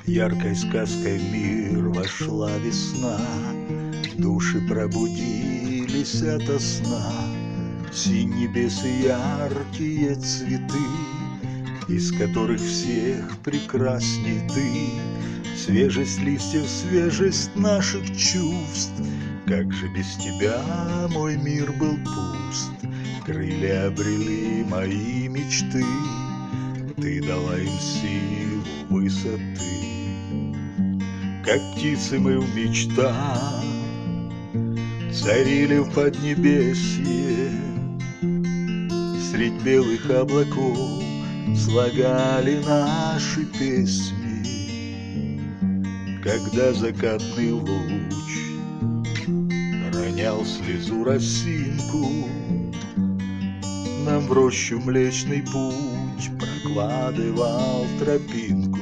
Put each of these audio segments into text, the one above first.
Яркой сказкой в мир вошла весна, души пробудились ото сна. Синь небес и яркие цветы, из которых всех прекрасней ты. Свежесть листьев, свежесть наших чувств. Как же без тебя мой мир был пуст. Крылья обрели мои мечты, ты дала им силу высоты. Как птицы мы в мечтах царили в поднебесье, средь белых облаков слагали наши песни. Когда закатный луч ронял слезу росинку, нам в рощу Млечный Путь прокладывал тропинку.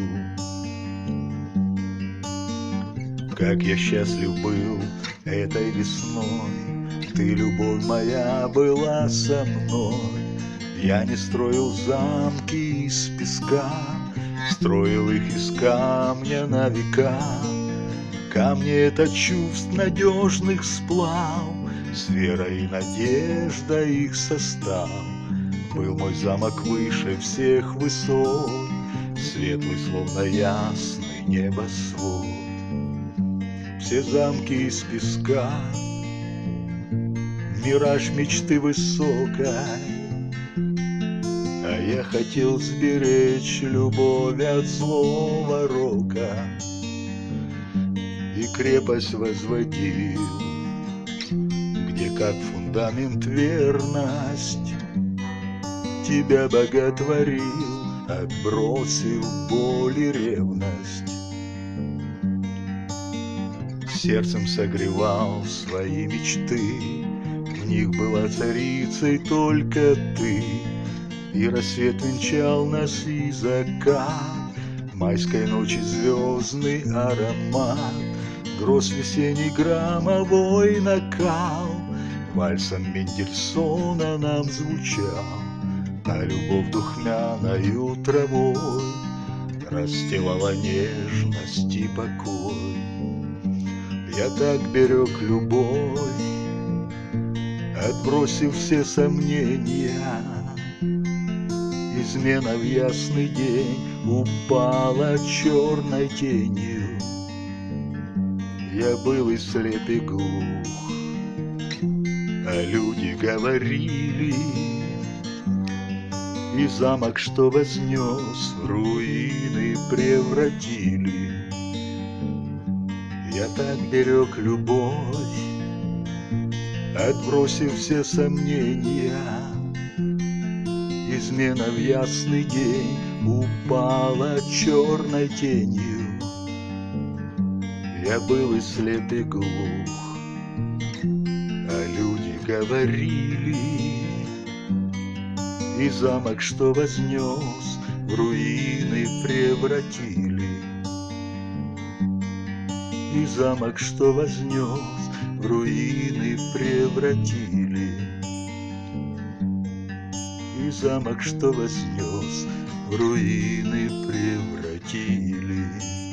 Как я счастлив был этой весной, ты, любовь моя, была со мной. Я не строил замки из песка, строил их из камня на века. Камни — это чувств надежных сплав, с верой и надеждой их состав. Был мой замок выше всех высот, светлый, словно ясный небосвод. Все замки из песка, мираж мечты высокой, а я хотел сберечь любовь от злого рока. И крепость возводил, где как фундамент верность. Тебя боготворил, отбросив боль и ревность. Сердцем согревал свои мечты, в них была царицей только ты. И рассвет венчал нас и закат, майской ночи звездный аромат. Гроз весенний громовой накал вальсом Мендельсона нам звучал. А любовь духмяною травой расстилала нежность и покой. Я так берег любовь, отбросив все сомнения. Измена в ясный день упала черной тенью. Я был и слеп, и глух, а люди говорили, и замок, что вознес, в руины превратили. Я так берег любовь, отбросив все сомнения. Измена в ясный день упала черной тенью. Я был и слеп, и глух, а люди говорили, и замок, что вознес, в руины превратили. И замок, что вознес, в руины превратили. И замок, что вознес, в руины превратили.